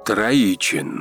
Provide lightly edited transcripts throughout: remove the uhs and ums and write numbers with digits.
Троичин.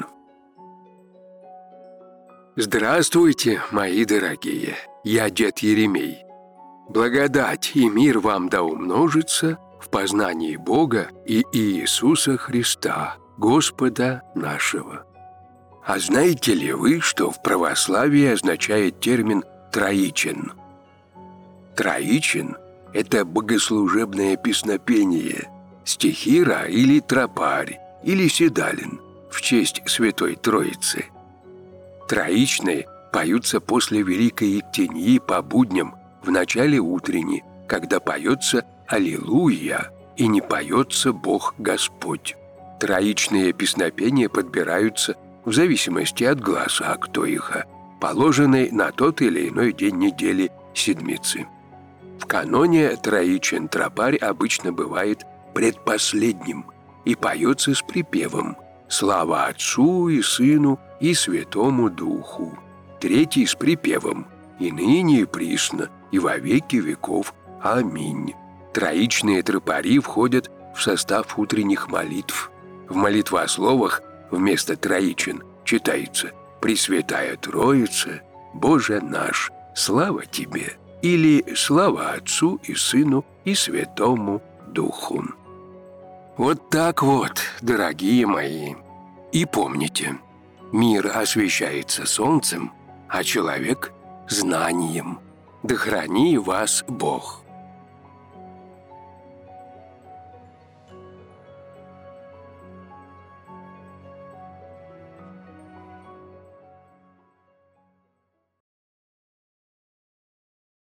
Здравствуйте, мои дорогие, я дед Еремей. Благодать и мир вам да умножится в познании Бога и Иисуса Христа, Господа нашего. А знаете ли вы, что в православии означает термин «троичин»? Троичин – это богослужебное песнопение, стихира или тропарь, или седалин в честь Святой Троицы. Троичные поются после Великой Ектеньи по будням в начале утренни, когда поется «Аллилуйя» и не поется «Бог Господь». Троичные песнопения подбираются в зависимости от гласа актоиха, положенной на тот или иной день недели седмицы. В каноне троичин тропарь обычно бывает предпоследним и поется с припевом «Слава Отцу и Сыну и Святому Духу». Третий с припевом «И ныне и присно, и во веки веков. Аминь». Троичные тропари входят в состав утренних молитв. В молитвословах вместо троичин читается «Пресвятая Троица, Боже наш, слава Тебе» или «Слава Отцу и Сыну и Святому Духу». Вот так вот, дорогие мои. И помните, мир освещается солнцем, а человек – знанием. Да храни вас Бог!